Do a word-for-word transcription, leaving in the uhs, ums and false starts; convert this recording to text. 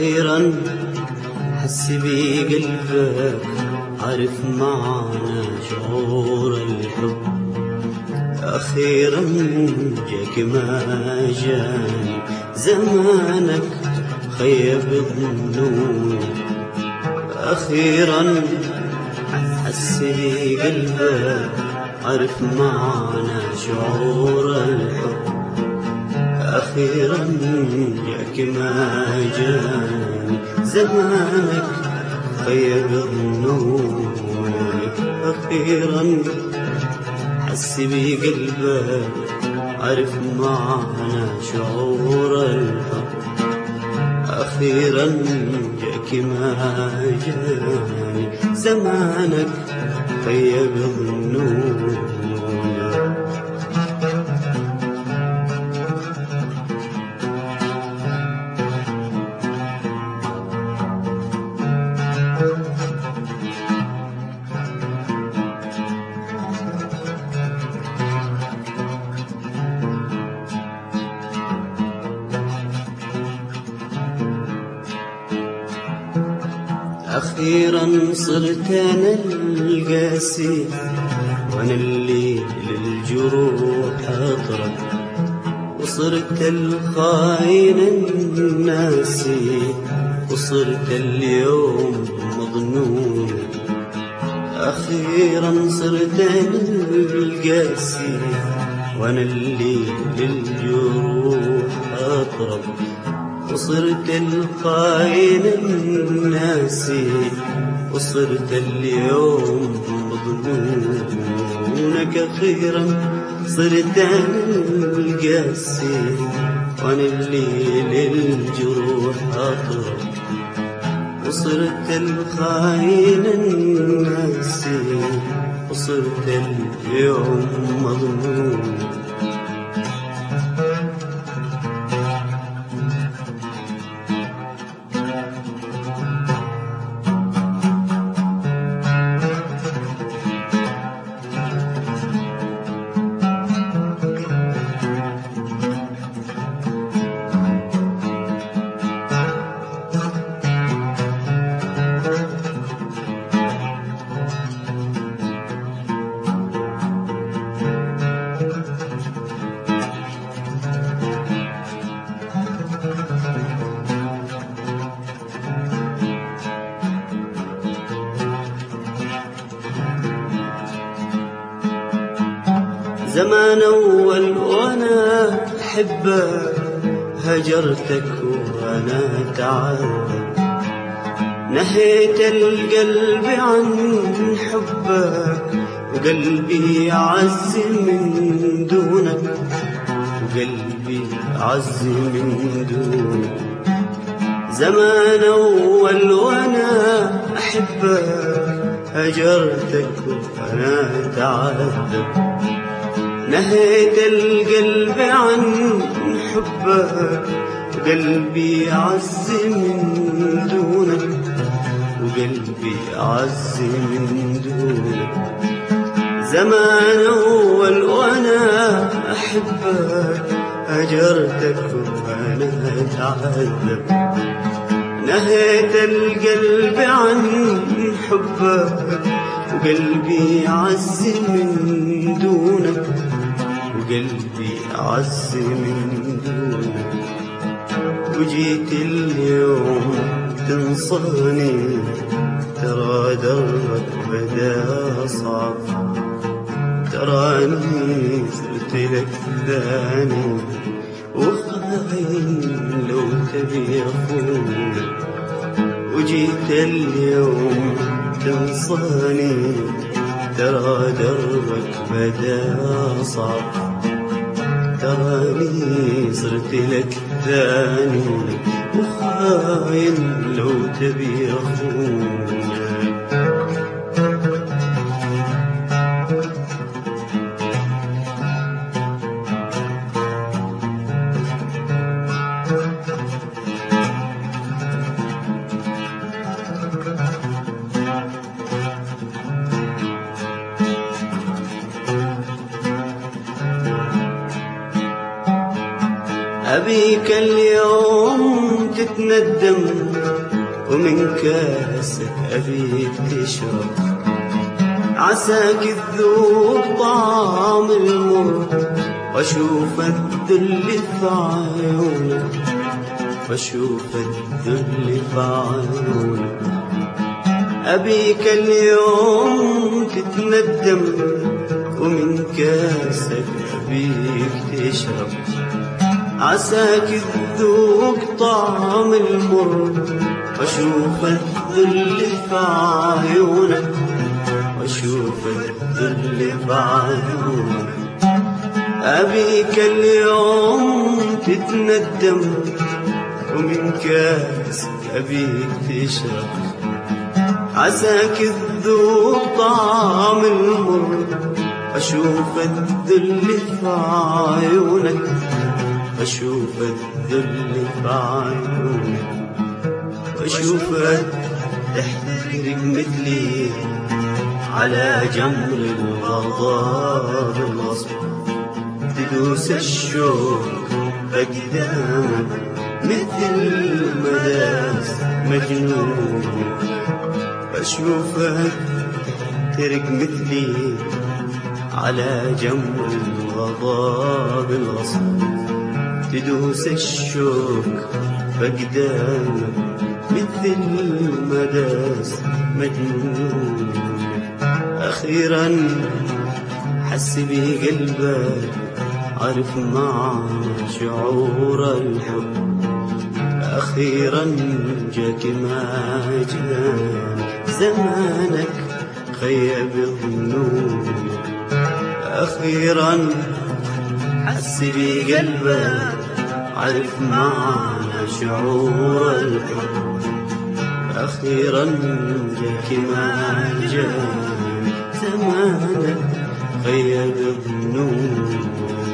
أخيرا حس بي قلبك، عرف معنا شعور الحب. أخيرا جاك ما جاني زمانك خيب الظنون. أخيرا حس بي قلبك، عرف معنا شعور الحب. أخيرا جاك ما جاني زمانك خيب ظنونك. أخيرا حس بي قلبك، عرف معنا شعور الحب. أخيرا جاك ما جاني زمانك خيب ظنونك. أخيرا صرت أنا القاسي، وأنا اللي للجروح أطرب، وصرت الخاين الناسي، وصرت اليوم مظنون. أخيرا صرت أنا القاسي، وأنا اللي للجروح أطرب، وصرت الخاين الناسي، وصرت اليوم مظنونك. أخيرا صرت أنا القاسي، وأنا اللي للجروح أطرب، وصرت الخاين الناسي، وصرت اليوم مظنون. زمان أول وأنا أحبك، هجرتك وأنا تعبك، نهيت القلب عن حبك، وقلبي عز من دونك، وقلبي عز من دونك. زمان أول وأنا أحبك، هجرتك وأنا تعبك، نهيت القلب عن حبك، وقلبي عز من دونك، وقلبي عز من دونك. زمان أول وأنا أحبك، هجرتك وأنا أتعذب، نهيت القلب عن حبك، وقلبي عز من دونك، وقلبي عز من دونك. وجيت اليوم تنصاني، ترى دربك بدا صعب، تراني صرت لك ثاني، وخاين لو تبي أخونك. وجيت اليوم تنصاني، ترى دربك بدا صعب، تراني صرت لك ثاني، وخاين لو تبي أخونك. أبيك اليوم تتندم ومن كاسك أبيك تشرب، عساك تذوق طعم المر، واشوف الذل في عيونك، واشوف الذل في عيونك. أبيك اليوم تتندم، ومن كاسك أبيك تشرب، عساك تذوق طعم المر، واشوف الذل في عيونك، واشوف الذل في عيونك. أبيك اليوم تتندم، ومن كاسك أبيك تشرب، عساك تذوق طعم المر، أشوف الذل في عيونك، أشوف الذل في عيونك. وأشوفك تحترق مثلي على جمر الغضب الغصب، تدوس الشوق أقدامك مثل مداس مجنون. أشوفك تحترق مثلي على جمر الغضب الغصب، تدوس الشوق بقدامك مثل مداس مجنون. أخيرا حس بي قلبك، عرف معنا شعور الحب. أخيرا جاك ما جاني زمانك خيب الظنون. أخيرا حس بي قلبك، عرف معنا شعور الحب. أخيرا جاك ما جاني زمانك خيب الظنون.